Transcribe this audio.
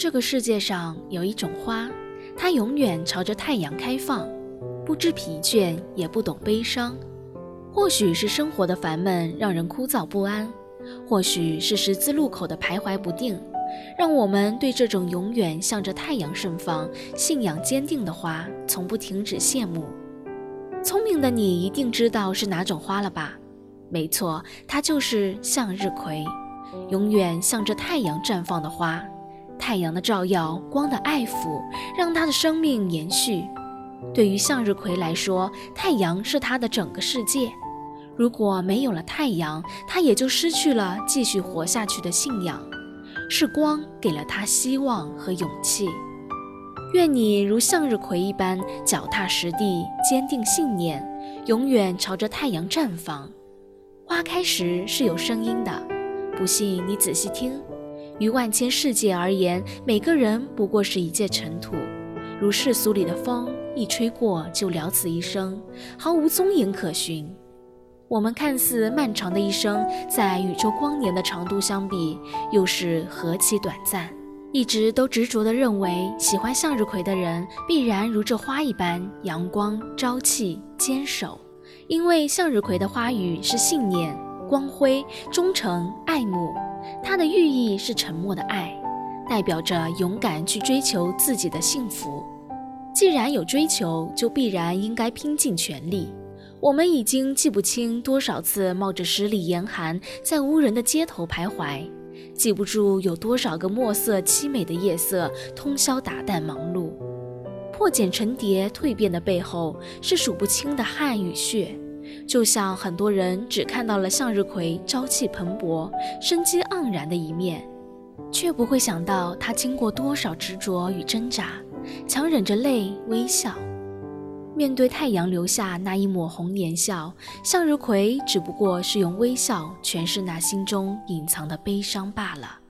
这个世界上有一种花，它永远朝着太阳开放，不知疲倦，也不懂悲伤。或许是生活的烦闷让人枯燥不安，或许是十字路口的徘徊不定，让我们对这种永远向着太阳盛放、信仰坚定的花从不停止羡慕。聪明的你一定知道是哪种花了吧？没错，它就是向日葵，永远向着太阳绽放的花。太阳的照耀，光的爱抚，让它的生命延续。对于向日葵来说，太阳是它的整个世界。如果没有了太阳，它也就失去了继续活下去的信仰。是光给了它希望和勇气。愿你如向日葵一般脚踏实地，坚定信念，永远朝着太阳绽放。花开时是有声音的，不信你仔细听。于万千世界而言，每个人不过是一介尘土，如世俗里的风，一吹过就了此一生，毫无踪影可寻。我们看似漫长的一生，在宇宙光年的长度相比，又是何其短暂。一直都执着地认为，喜欢向日葵的人必然如这花一般阳光、朝气、坚守。因为向日葵的花语是信念、光辉、忠诚、爱慕，它的寓意是沉默的爱，代表着勇敢去追求自己的幸福。既然有追求，就必然应该拼尽全力。我们已经记不清多少次冒着10里严寒在无人的街头徘徊，记不住有多少个墨色凄美的夜色通宵达旦忙碌。破茧成蝶蜕变的背后，是数不清的汗与血。就像很多人只看到了向日葵朝气蓬勃、生机盎然的一面，却不会想到它经过多少执着与挣扎，强忍着泪微笑。面对太阳留下那一抹红颜笑，向日葵只不过是用微笑诠释那心中隐藏的悲伤罢了。